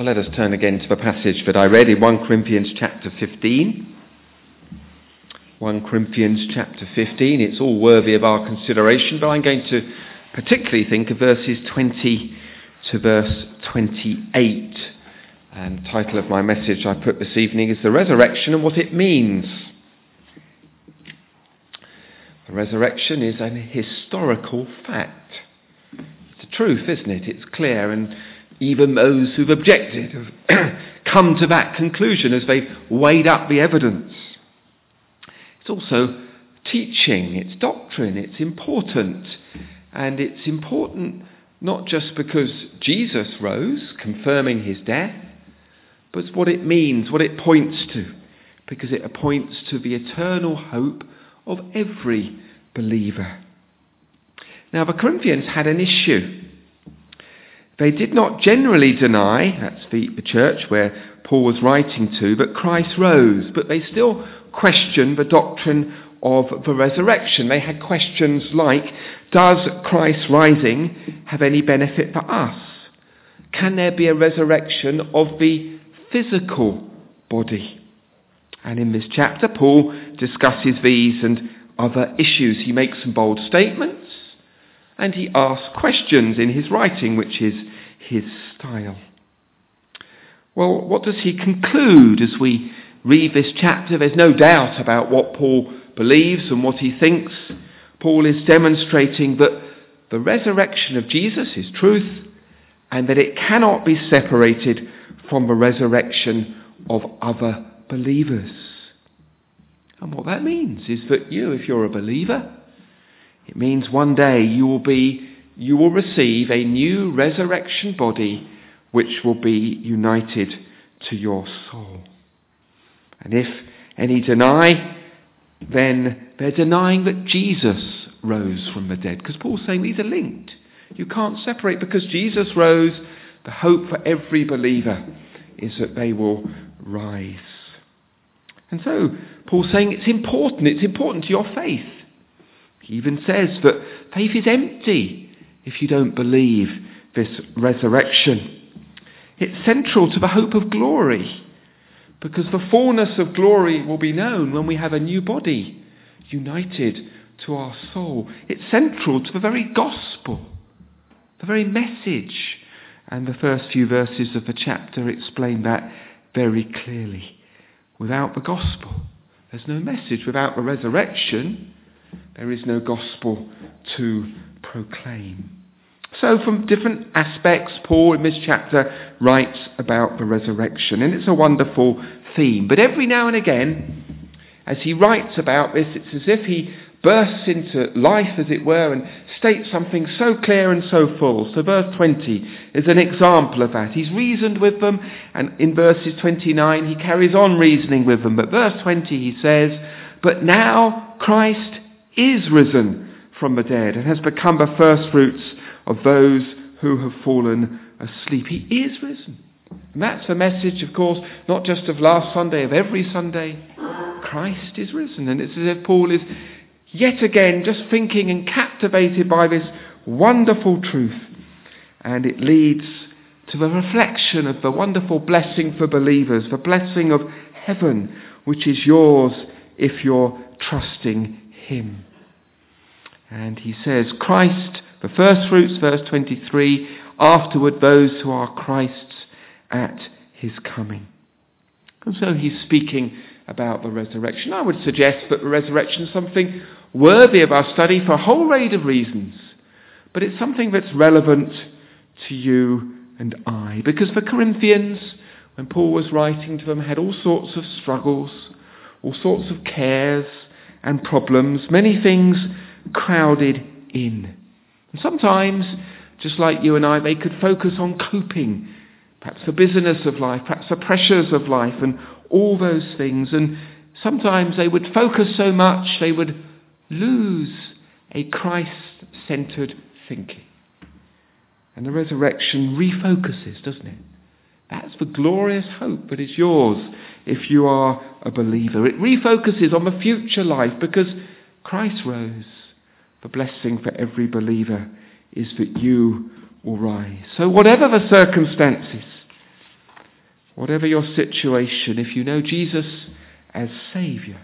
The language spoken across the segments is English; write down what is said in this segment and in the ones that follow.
Well, let us turn again to the passage that I read in 1 Corinthians chapter 15. 1 Corinthians chapter 15, it's all worthy of our consideration, but I'm going to particularly think of verses 20 to verse 28. And the title of my message I put this evening is The Resurrection and What It Means. The resurrection is an historical fact. It's a truth, isn't it? It's clear, and even those who've objected have come to that conclusion as they've weighed up the evidence. It's also teaching, it's doctrine, it's important. And it's important not just because Jesus rose, confirming his death, but what it means, what it points to, because it points to the eternal hope of every believer. Now, the Corinthians had an issue. They did not generally deny, that's the church where Paul was writing to, that Christ rose, but they still questioned the doctrine of the resurrection. They had questions like, does Christ rising have any benefit for us? Can there be a resurrection of the physical body? And in this chapter, Paul discusses these and other issues. He makes some bold statements, and he asks questions in his writing, which is his style. Well, what does he conclude as we read this chapter? There's no doubt about what Paul believes and what he thinks. Paul is demonstrating that the resurrection of Jesus is truth, and that it cannot be separated from the resurrection of other believers. And what that means is that you, if you're a believer, it means one day you will receive a new resurrection body which will be united to your soul. And if any deny, then they're denying that Jesus rose from the dead. Because Paul's saying these are linked. You can't separate. Because Jesus rose, the hope for every believer is that they will rise. And so Paul's saying it's important to your faith. He even says that faith is empty if you don't believe this resurrection. It's central to the hope of glory, because the fullness of glory will be known when we have a new body united to our soul. It's central to the very gospel, the very message. And the first few verses of the chapter explain that very clearly. Without the gospel, there's no message. Without the resurrection, there is no gospel to proclaim. So from different aspects, Paul in this chapter writes about the resurrection, and it's a wonderful theme. But every now and again, as he writes about this, it's as if he bursts into life, as it were, and states something so clear and so full. So verse 20 is an example of that. He's reasoned with them, and in verses 29 he carries on reasoning with them. But verse 20 he says, "But now Christ is risen from the dead and has become the first fruits of those who have fallen asleep." He is risen. And that's the message, of course, not just of last Sunday, of every Sunday. Christ is risen. And it's as if Paul is yet again just thinking and captivated by this wonderful truth. And it leads to the reflection of the wonderful blessing for believers, the blessing of heaven, which is yours if you're trusting him. And he says, Christ, the first fruits, verse 23, afterward those who are Christ's at his coming. And so he's speaking about the resurrection. I would suggest that the resurrection is something worthy of our study for a whole range of reasons. But it's something that's relevant to you and I. Because the Corinthians, when Paul was writing to them, had all sorts of struggles, all sorts of cares and problems, many things crowded in. And sometimes, just like you and I, they could focus on coping, perhaps the busyness of life, perhaps the pressures of life and all those things. And sometimes they would focus so much they would lose a Christ-centered thinking. And the resurrection refocuses, doesn't it? That's the glorious hope that is yours if you are a believer. It refocuses on the future life because Christ rose. The blessing for every believer is that you will rise. So whatever the circumstances, Whatever your situation, if you know Jesus as Saviour,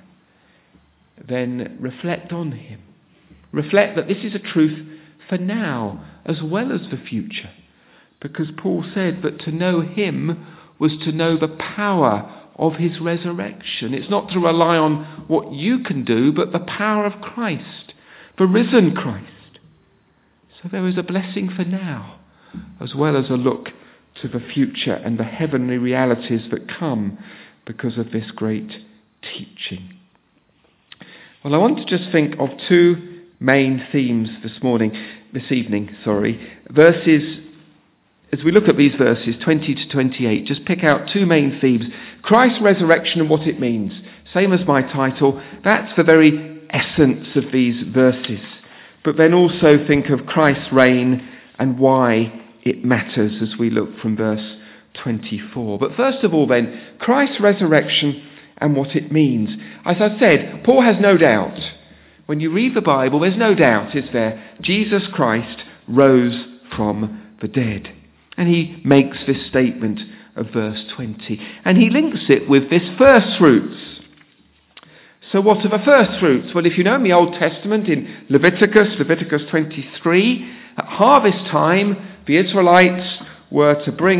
then reflect on him. Reflect that this is a truth for now as well as for future. Because Paul said that to know him was to know the power of his resurrection. It's not to rely on what you can do, but the power of Christ, the risen Christ. So there is a blessing for now, as well as a look to the future and the heavenly realities that come because of this great teaching. Well, I want to just think of two main themes this evening. Verses, as we look at these verses, 20 to 28, just pick out two main themes. Christ's resurrection and what it means. Same as my title. That's the very essence of these verses. But then also think of Christ's reign and why it matters as we look from verse 24. But first of all then, Christ's resurrection and what it means. As I said, Paul has no doubt. When you read the Bible, there's no doubt, is there? Jesus Christ rose from the dead. And he makes this statement of verse 20. And he links it with this first fruits. So what are the first fruits? Well, if you know in the Old Testament, in Leviticus 23, at harvest time, the Israelites were to bring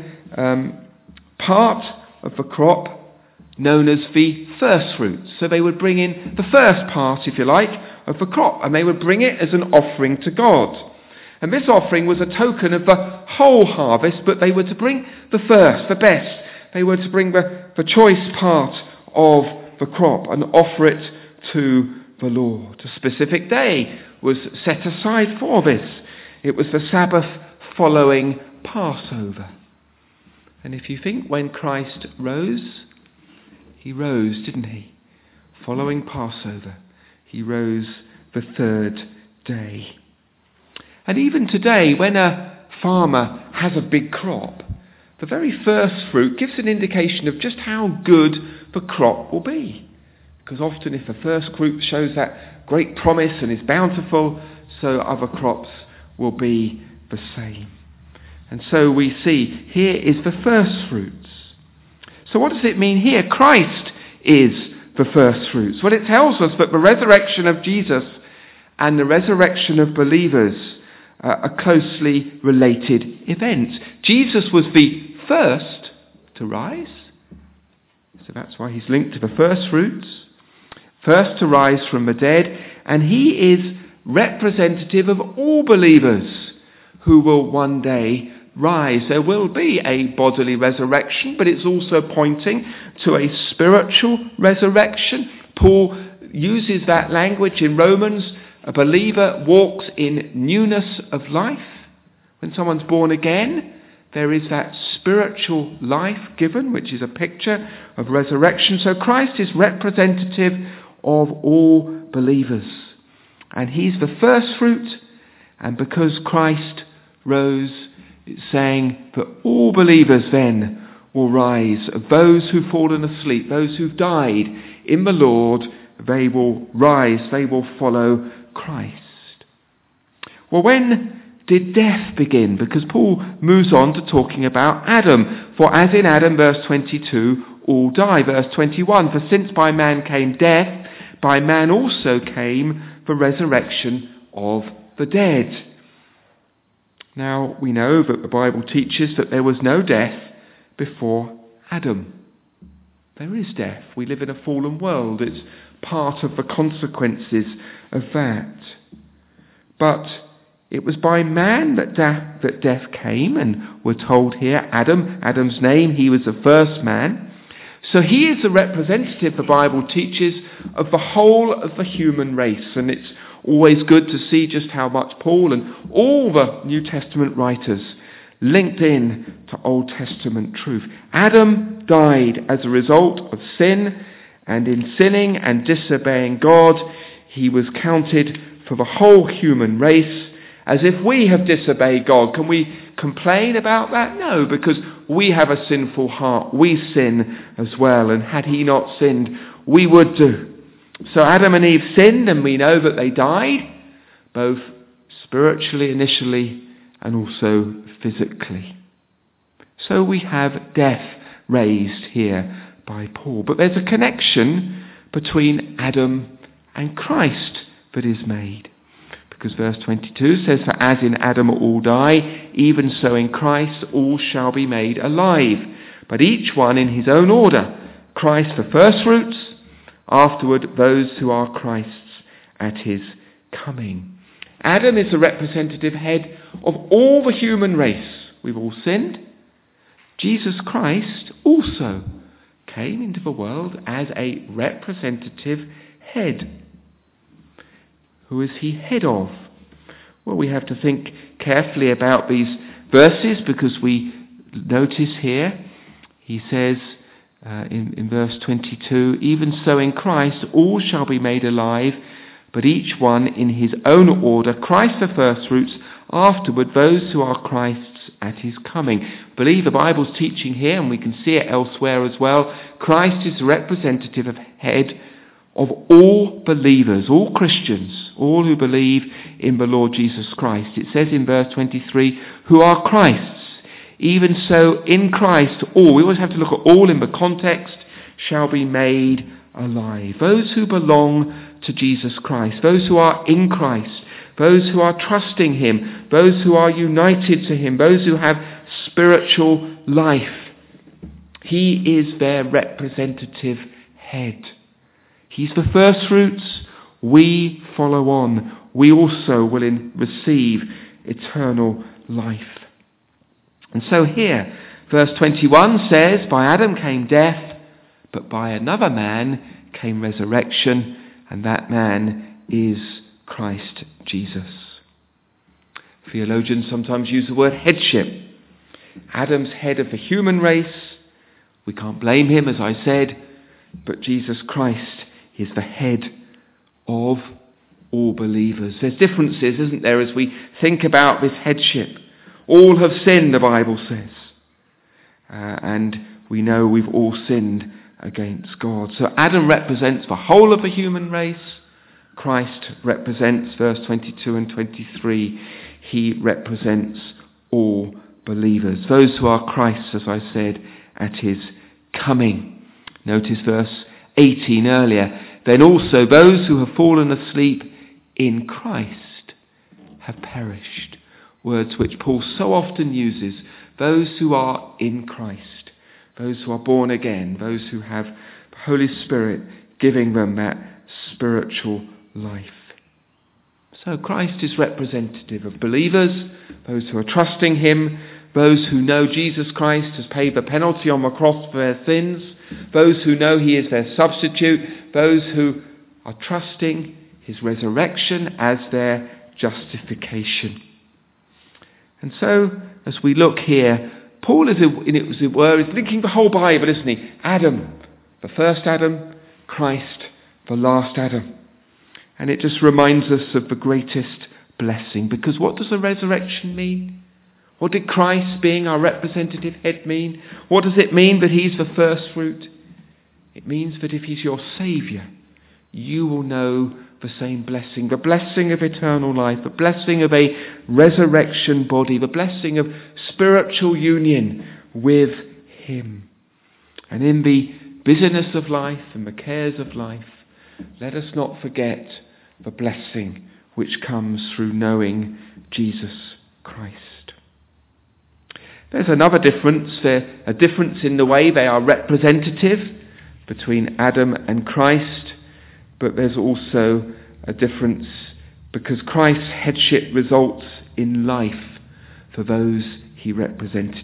in part of the crop known as the first fruits. So they would bring in the first part, if you like, of the crop, and they would bring it as an offering to God. And this offering was a token of the whole harvest, but they were to bring the first, the best. They were to bring the choice part of the crop and offer it to the Lord. A specific day was set aside for this. It was the Sabbath following Passover. And if you think when Christ rose, he rose, didn't he? Following Passover, he rose the third day. And even today, when a farmer has a big crop, the very first fruit gives an indication of just how good the crop will be. Because often if the first fruit shows that great promise and is bountiful, so other crops will be the same. And so we see here is the first fruits. So what does it mean here? Christ is the first fruits. Well, it tells us that the resurrection of Jesus and the resurrection of believers are closely related events. Jesus was the first to rise. So that's why he's linked to the first fruits. First to rise from the dead. And he is representative of all believers who will one day rise. There will be a bodily resurrection, but it's also pointing to a spiritual resurrection. Paul uses that language in Romans. A believer walks in newness of life. When someone's born again, there is that spiritual life given, which is a picture of resurrection. So Christ is representative of all believers. And he's the first fruit. And because Christ rose, it's saying that all believers then will rise. Of those who've fallen asleep, those who've died in the Lord, they will rise, they will follow Christ. Well, when did death begin? Because Paul moves on to talking about Adam. For as in Adam, verse 22, all die. Verse 21, for since by man came death, by man also came the resurrection of the dead. Now, we know that the Bible teaches that there was no death before Adam. There is death. We live in a fallen world. It's part of the consequences of that. But it was by man that death came, and we're told here, Adam's name, he was the first man. So he is the representative, the Bible teaches, of the whole of the human race. And it's always good to see just how much Paul and all the New Testament writers linked in to Old Testament truth. Adam died as a result of sin, and in sinning and disobeying God, he was counted for the whole human race. As if we have disobeyed God. Can we complain about that? No, because we have a sinful heart. We sin as well, and had he not sinned, we would do. So Adam and Eve sinned, and we know that they died, both spiritually initially and also physically. So we have death raised here by Paul. But there's a connection between Adam and Christ that is made. Because verse 22 says, "For as in Adam all die, even so in Christ all shall be made alive. But each one in his own order. Christ for firstfruits, afterward those who are Christ's at his coming." Adam is the representative head of all the human race. We've all sinned. Jesus Christ also came into the world as a representative head. Who is he head of? Well, we have to think carefully about these verses, because we notice here, he says in verse 22, "Even so in Christ all shall be made alive, but each one in his own order, Christ the firstfruits, afterward those who are Christ's at his coming." I believe the Bible's teaching here, and we can see it elsewhere as well, Christ is the representative of head of all believers, all Christians, all who believe in the Lord Jesus Christ. It says in verse 23, "who are Christ's, even so in Christ all," we always have to look at all in the context, "shall be made alive." Those who belong to Jesus Christ, those who are in Christ, those who are trusting him, those who are united to him, those who have spiritual life. He is their representative head. He's the firstfruits. We follow on. We also will receive eternal life. And so here, verse 21 says, "By Adam came death, but by another man came resurrection, and that man is Christ Jesus." Theologians sometimes use the word headship. Adam's head of the human race. We can't blame him, as I said, but Jesus Christ is the head of all believers. There's differences, isn't there, as we think about this headship. All have sinned, the Bible says. And we know we've all sinned against God. So Adam represents the whole of the human race. Christ represents, verse 22 and 23, he represents all believers. Those who are Christ's, as I said, at his coming. Notice verse 18 earlier. "Then also those who have fallen asleep in Christ have perished." Words which Paul so often uses. Those who are in Christ. Those who are born again. Those who have the Holy Spirit giving them that spiritual life. So Christ is representative of believers, those who are trusting him, those who know Jesus Christ has paid the penalty on the cross for their sins, those who know he is their substitute, those who are trusting his resurrection as their justification. And so, as we look here, Paul, as it were, is linking the whole Bible, isn't he? Adam, the first Adam, Christ, the last Adam. And it just reminds us of the greatest blessing. Because what does the resurrection mean? What did Christ being our representative head mean? What does it mean that he's the first fruit? It means that if he's your Saviour, you will know the same blessing. The blessing of eternal life. The blessing of a resurrection body. The blessing of spiritual union with him. And in the busyness of life and the cares of life, let us not forget the blessing which comes through knowing Jesus Christ. There's another difference. There's a difference in the way they are representative between Adam and Christ, but there's also a difference because Christ's headship results in life for those he represents.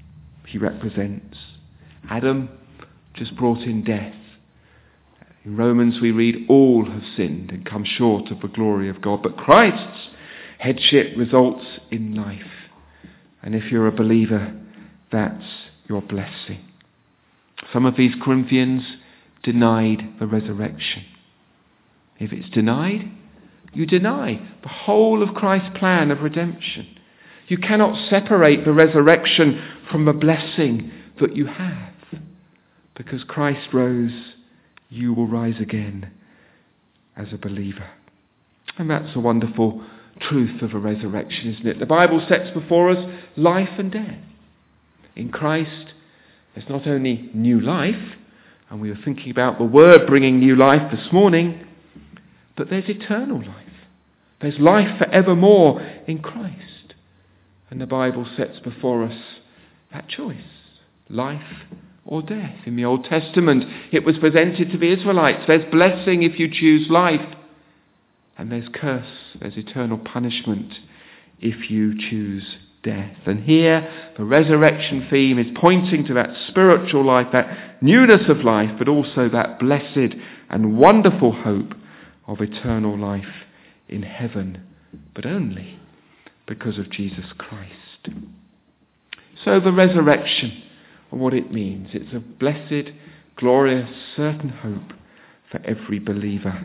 Adam just brought in death. In Romans we read, all have sinned and come short of the glory of God. But Christ's headship results in life. And if you're a believer, that's your blessing. Some of these Corinthians denied the resurrection. If it's denied, you deny the whole of Christ's plan of redemption. You cannot separate the resurrection from the blessing that you have. Because Christ rose, you will rise again as a believer. And that's a wonderful truth of a resurrection, isn't it? The Bible sets before us life and death. In Christ, There's not only new life, and we were thinking about the word bringing new life this morning, but there's eternal life. There's life forevermore in Christ. And the Bible sets before us that choice, life or death. In the Old Testament, it was presented to the Israelites. There's blessing if you choose life, and there's curse, there's eternal punishment if you choose death. And here, the resurrection theme is pointing to that spiritual life, that newness of life, but also that blessed and wonderful hope of eternal life in heaven, but only because of Jesus Christ. So the resurrection and what it means, it's a blessed, glorious, certain hope for every believer.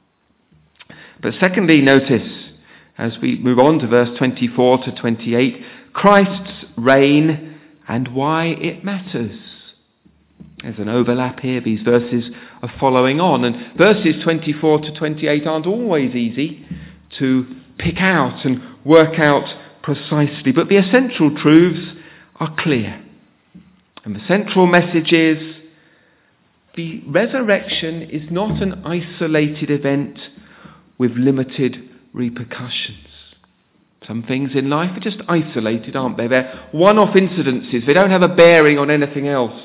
But secondly, notice, as we move on to verse 24 to 28, Christ's reign and why it matters. There's an overlap here. These verses are following on. And verses 24 to 28 aren't always easy to pick out and work out precisely. But the essential truths are clear. And the central message is the resurrection is not an isolated event with limited repercussions. Some things in life are just isolated, aren't they? They're one-off incidences. They don't have a bearing on anything else.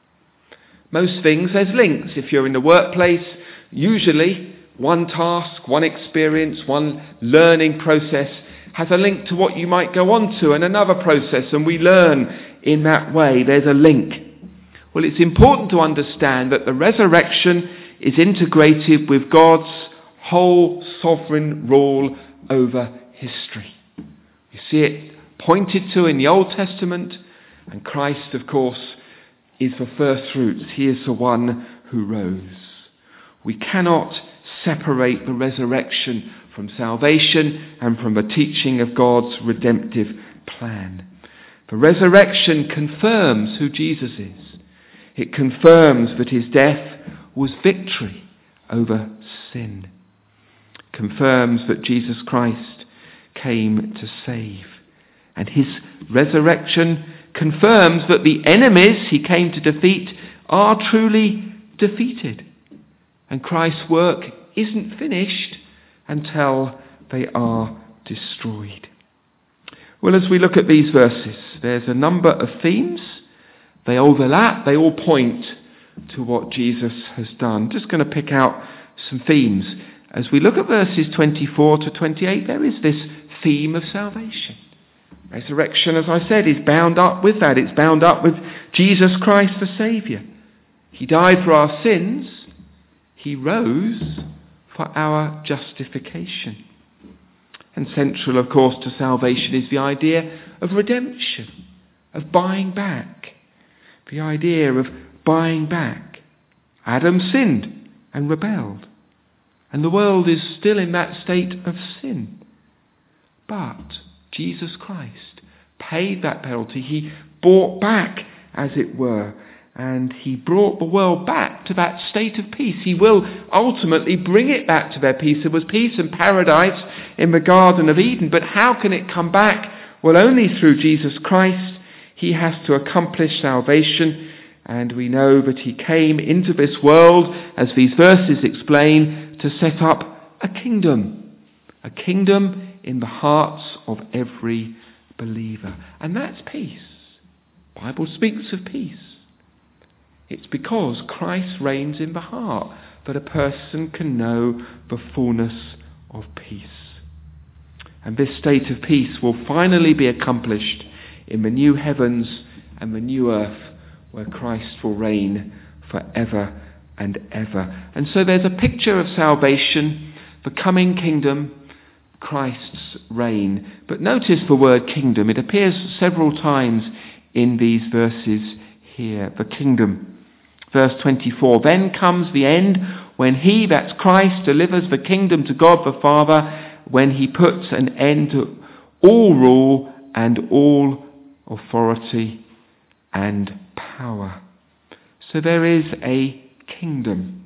Most things, there's links. If you're in the workplace, usually one task, one experience, one learning process has a link to what you might go on to and another process, and we learn in that way. There's a link. Well, it's important to understand that the resurrection is integrated with God's whole sovereign rule over history. You see it pointed to in the Old Testament, and Christ, of course, is the first fruits. He is the one who rose. We cannot separate the resurrection from salvation and from the teaching of God's redemptive plan. The resurrection confirms who Jesus is. It confirms that his death was victory over sin. It confirms that Jesus Christ came to save. And his resurrection confirms that the enemies he came to defeat are truly defeated. And Christ's work isn't finished until they are destroyed. Well, as we look at these verses, there's a number of themes. They overlap. They all point to what Jesus has done. Just going to pick out some themes. As we look at verses 24 to 28, there is this theme of salvation. Resurrection, as I said, is bound up with that. It's bound up with Jesus Christ the Saviour. He died for our sins. He rose for our justification. And central, of course, to salvation is the idea of redemption, of buying back. The idea of buying back. Adam sinned and rebelled. And the world is still in that state of sin. But Jesus Christ paid that penalty. He bought back, as it were, and he brought the world back to that state of peace. He will ultimately bring it back to their peace. There was peace and paradise in the Garden of Eden, but how can it come back? Well, only through Jesus Christ. He has to accomplish salvation, and we know that he came into this world, as these verses explain, to set up a kingdom in the hearts of every believer. And that's peace. The Bible speaks of peace. It's because Christ reigns in the heart that a person can know the fullness of peace. And this state of peace will finally be accomplished in the new heavens and the new earth, where Christ will reign forever and ever. And so there's a picture of salvation, the coming kingdom, Christ's reign. But notice the word kingdom. It appears several times in these verses here, the kingdom. Verse 24, then comes the end when he, that's Christ, delivers the kingdom to God the Father, when he puts an end to all rule and all authority and power. So there is a kingdom.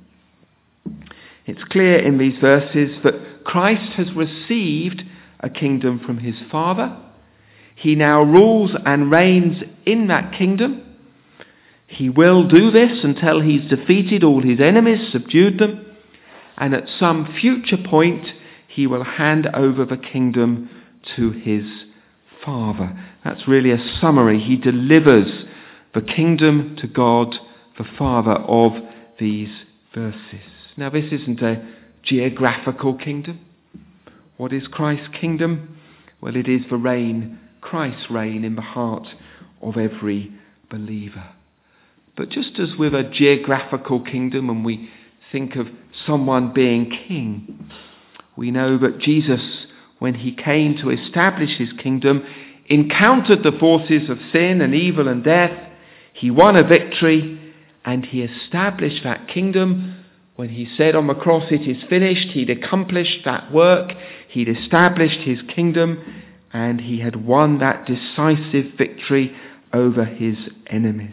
It's clear in these verses that Christ has received a kingdom from his Father. He now rules and reigns in that kingdom. He will do this until he's defeated all his enemies, subdued them, and at some future point he will hand over the kingdom to his Father. That's really a summary. He delivers the kingdom to God, the Father, of these verses. Now, this isn't a geographical kingdom. What is Christ's kingdom? Well, it is the reign, Christ's reign in the heart of every believer. But just as with a geographical kingdom, when we think of someone being king, we know that Jesus, when he came to establish his kingdom, encountered the forces of sin and evil and death. He won a victory, and he established that kingdom. When he said on the cross, "It is finished," he'd accomplished that work. He'd established his kingdom, and he had won that decisive victory over his enemies.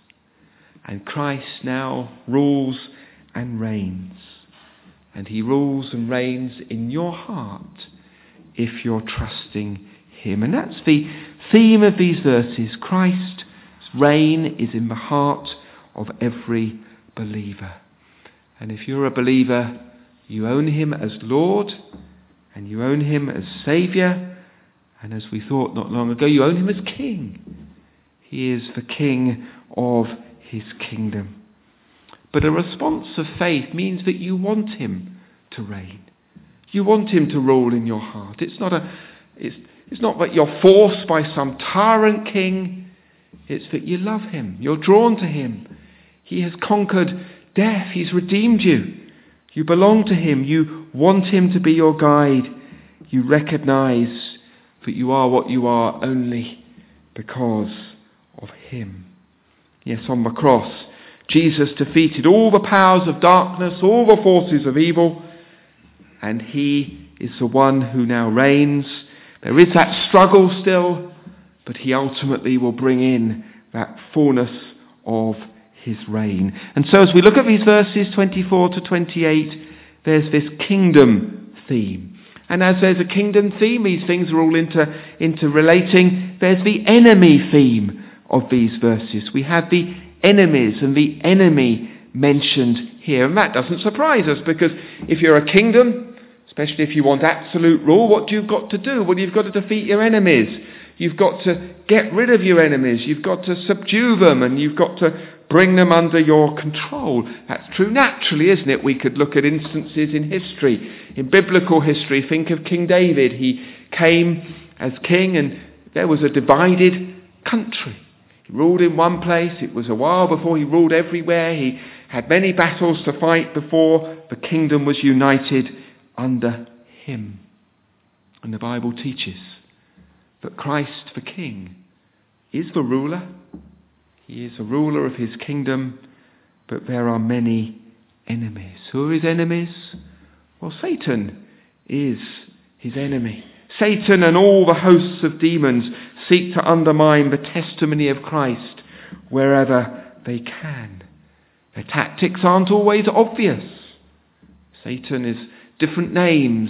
And Christ now rules and reigns. And he rules and reigns in your heart if you're trusting him. And that's the theme of these verses. Christ's reign is in the heart of every believer. And if you're a believer, you own him as Lord, and you own him as Saviour, and as we thought not long ago, you own him as King. He is the King of his kingdom. But a response of faith means that you want him to reign. You want him to rule in your heart. It's not that you're forced by some tyrant king. It's that you love him. You're drawn to him. He has conquered death. He's redeemed you. You belong to him. You want him to be your guide. You recognize that you are what you are only because of him. Yes, on the cross, Jesus defeated all the powers of darkness, all the forces of evil, and he is the one who now reigns. There is that struggle still, but he ultimately will bring in that fullness of his reign. And so as we look at these verses 24 to 28, there's this kingdom theme. And as there's a kingdom theme, these things are all interrelating. There's the enemy theme of these verses. We have the enemies and the enemy mentioned here. And that doesn't surprise us, because if you're a kingdom, especially if you want absolute rule, what do you've got to do? Well, you've got to defeat your enemies. You've got to get rid of your enemies. You've got to subdue them, and you've got to bring them under your control. That's true naturally, isn't it? We could look at instances in history, in biblical history. Think of King David. He came as king, and there was a divided country. He ruled in one place. It was a while before he ruled everywhere. He had many battles to fight before the kingdom was united under him. And the Bible teaches that Christ the King is the ruler. He is the ruler of his kingdom, but there are many enemies. Who are his enemies? Well, Satan is his enemy. Satan and all the hosts of demons seek to undermine the testimony of Christ wherever they can. Their tactics aren't always obvious. Satan is different names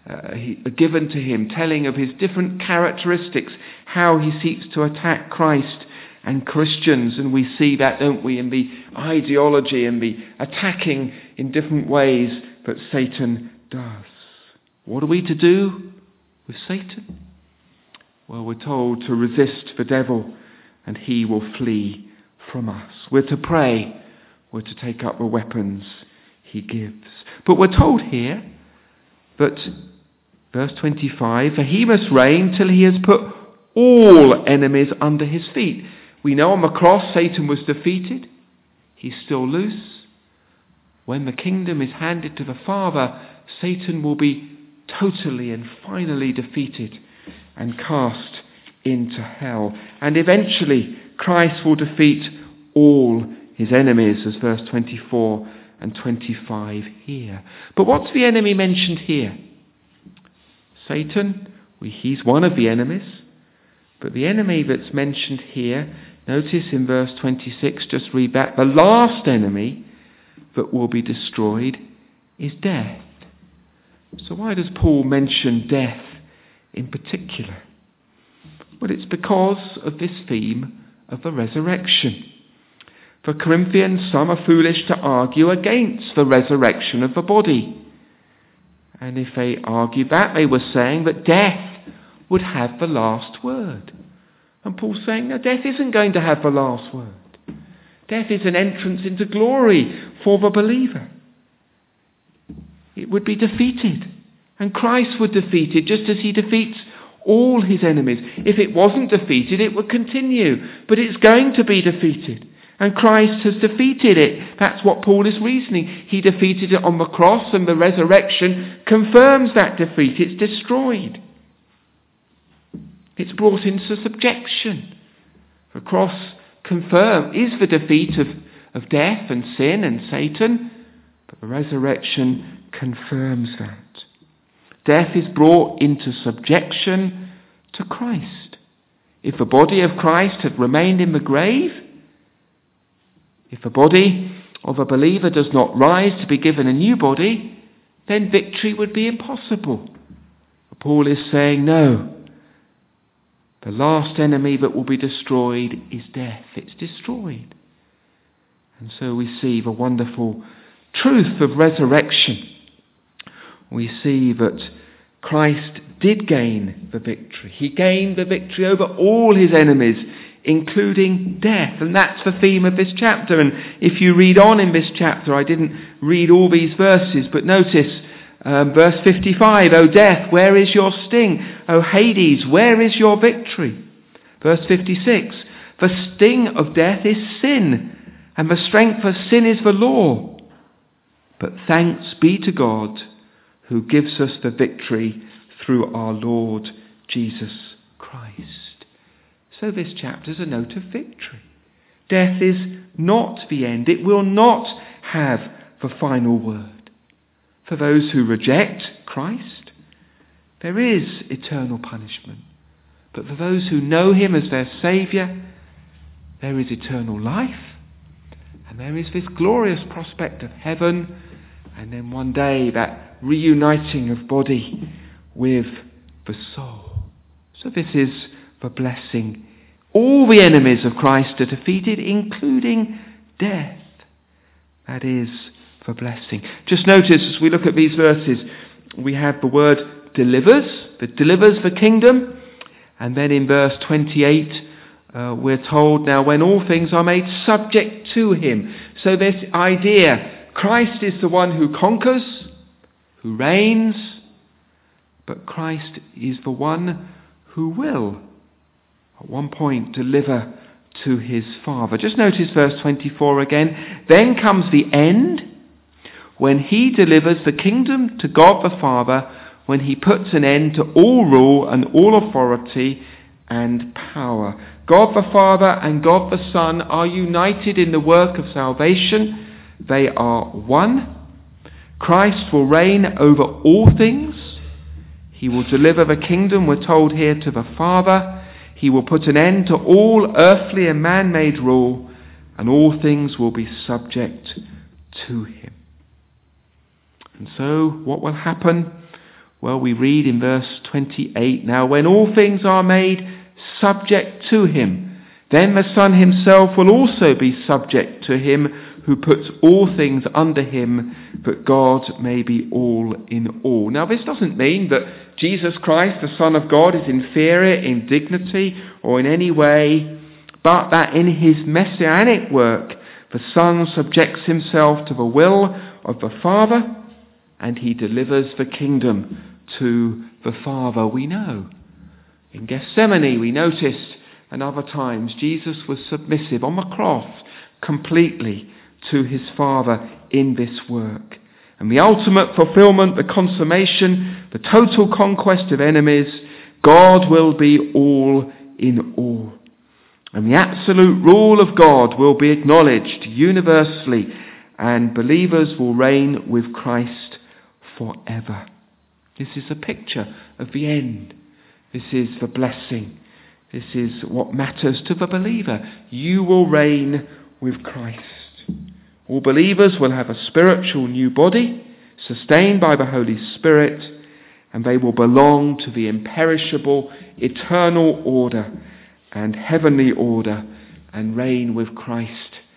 given to him, telling of his different characteristics, how he seeks to attack Christ and Christians. And we see that, don't we, in the ideology and the attacking in different ways that Satan does. What are we to do with Satan? Well, we're told to resist the devil and he will flee from us. We're to pray. We're to take up the weapons he gives. But we're told here that, verse 25, for he must reign till he has put all enemies under his feet. We know on the cross Satan was defeated. He's still loose. When the kingdom is handed to the Father, Satan will be totally and finally defeated and cast into hell. And eventually Christ will defeat all his enemies, as verse 24 and 25 here. But what's the enemy mentioned here? Satan, he's one of the enemies. But the enemy that's mentioned here, notice in verse 26, just read back, the last enemy that will be destroyed is death. So why does Paul mention death in particular? Well, it's because of this theme of the resurrection. For Corinthians, some are foolish to argue against the resurrection of the body. And if they argued that, they were saying that death would have the last word. And Paul's saying, no, death isn't going to have the last word. Death is an entrance into glory for the believer. It would be defeated. And Christ would defeat it just as he defeats all his enemies. If it wasn't defeated, it would continue. But it's going to be defeated. And Christ has defeated it. That's what Paul is reasoning. He defeated it on the cross, and the resurrection confirms that defeat. It's destroyed. It's brought into subjection. The cross is the defeat of death and sin and Satan, but the resurrection confirms that. Death is brought into subjection to Christ. If the body of Christ had remained in the grave, if the body of a believer does not rise to be given a new body, then victory would be impossible. Paul is saying, no, the last enemy that will be destroyed is death. It's destroyed. And so we see the wonderful truth of resurrection. We see that Christ did gain the victory. He gained the victory over all his enemies, including death. And that's the theme of this chapter. And if you read on in this chapter, I didn't read all these verses, but notice verse 55, O death, where is your sting? O Hades, where is your victory? Verse 56, the sting of death is sin, and the strength of sin is the law. But thanks be to God, who gives us the victory through our Lord Jesus Christ. So this chapter is a note of victory. Death is not the end. It will not have the final word. For those who reject Christ, there is eternal punishment. But for those who know him as their Saviour, there is eternal life. And there is this glorious prospect of heaven, and then one day that reuniting of body with the soul. So this is the blessing. All the enemies of Christ are defeated, including death. That is the blessing. Just notice as we look at these verses, we have the word delivers, that delivers the kingdom. And then in verse 28, we're told, now when all things are made subject to him. So this idea, Christ is the one who conquers, who reigns, but Christ is the one who will, at one point, deliver to his Father. Just notice verse 24 again. Then comes the end, when he delivers the kingdom to God the Father, when he puts an end to all rule and all authority and power. God the Father and God the Son are united in the work of salvation. They are one. Christ will reign over all things. He will deliver the kingdom, we're told here, to the Father. He will put an end to all earthly and man-made rule, and all things will be subject to him. And so, what will happen? Well, we read in verse 28, now when all things are made subject to him, then the Son himself will also be subject to him who puts all things under him, that God may be all in all. Now this doesn't mean that Jesus Christ, the Son of God, is inferior in dignity or in any way, but that in his messianic work, the Son subjects himself to the will of the Father, and he delivers the kingdom to the Father. We know. In Gethsemane, we noticed, and other times, Jesus was submissive on the cross completely to his Father in this work. And the ultimate fulfillment, the consummation, the total conquest of enemies, God will be all in all. And the absolute rule of God will be acknowledged universally, and believers will reign with Christ forever. This is a picture of the end. This is the blessing. This is what matters to the believer. You will reign with Christ. All believers will have a spiritual new body, sustained by the Holy Spirit, and they will belong to the imperishable, eternal order and heavenly order, and reign with Christ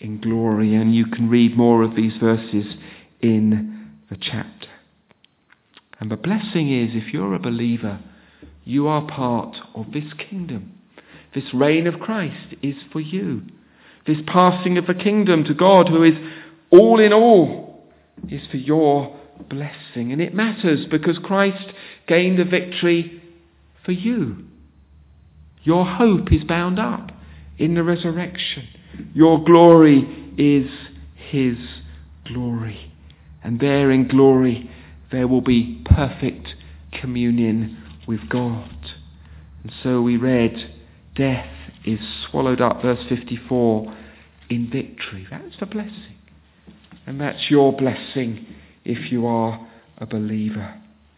in glory. And you can read more of these verses in the chapter. And the blessing is, if you're a believer, you are part of this kingdom. This reign of Christ is for you. This passing of the kingdom to God, who is all in all, is for your blessing. And it matters because Christ gained a victory for you. Your hope is bound up in the resurrection. Your glory is his glory. And there in glory there will be perfect communion with God. And so we read, death is swallowed up, verse 54, in victory. That's the blessing. And that's your blessing if you are a believer.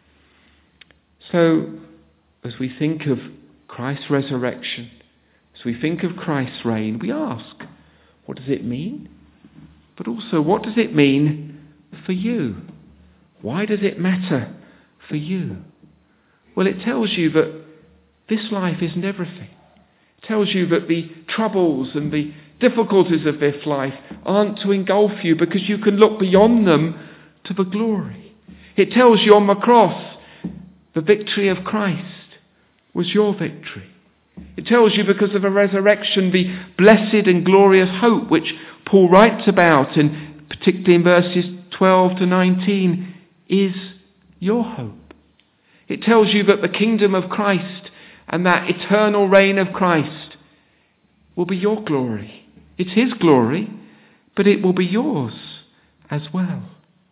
So, as we think of Christ's resurrection, as we think of Christ's reign, we ask, what does it mean? But also, what does it mean for you? Why does it matter for you? Well, it tells you that this life isn't everything. It tells you that the troubles and the difficulties of this life aren't to engulf you, because you can look beyond them to the glory. It tells you on the cross the victory of Christ was your victory. It tells you, because of the resurrection, the blessed and glorious hope which Paul writes about, and particularly in verses 12 to 19, is your hope. It tells you that the kingdom of Christ and that eternal reign of Christ will be your glory. It's his glory, but it will be yours as well.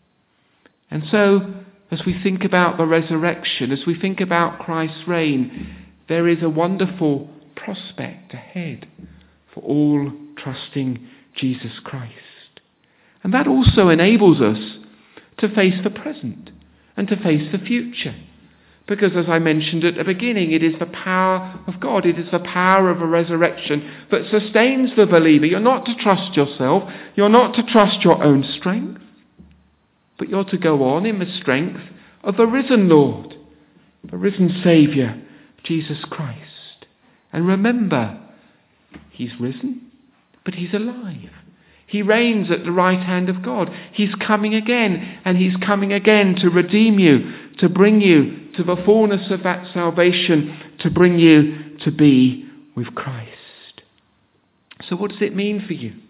And so, as we think about the resurrection, as we think about Christ's reign, there is a wonderful prospect ahead for all trusting Jesus Christ. And that also enables us to face the present and to face the future. Because, as I mentioned at the beginning, it is the power of God, it is the power of a resurrection that sustains the believer. You're not to trust yourself, you're not to trust your own strength, but you're to go on in the strength of the risen Lord, the risen Saviour, Jesus Christ. And remember, he's risen, but he's alive. He reigns at the right hand of God. He's coming again, and he's coming again to redeem you, to bring you to the fullness of that salvation, to bring you to be with Christ. So what does it mean for you?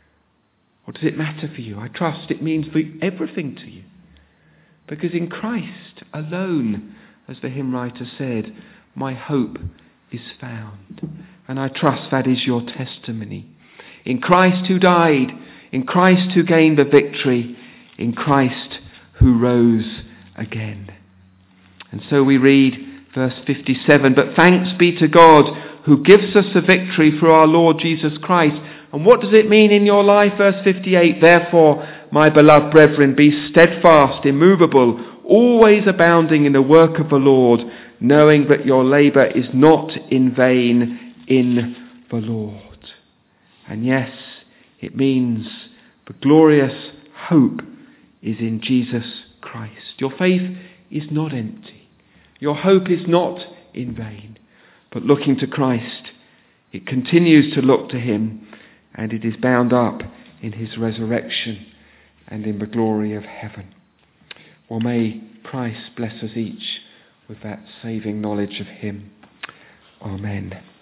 What does it matter for you? I trust it means for everything to you. Because in Christ alone, as the hymn writer said, my hope is found. And I trust that is your testimony. In Christ who died, in Christ who gained the victory, in Christ who rose again. And so we read verse 57, but thanks be to God who gives us the victory through our Lord Jesus Christ. And what does it mean in your life? Verse 58, therefore, my beloved brethren, be steadfast, immovable, always abounding in the work of the Lord, knowing that your labour is not in vain in the Lord. And yes, it means the glorious hope is in Jesus Christ. Your faith is not empty. Your hope is not in vain. But looking to Christ, it continues to look to him, and it is bound up in his resurrection and in the glory of heaven. Well, may Christ bless us each with that saving knowledge of him. Amen.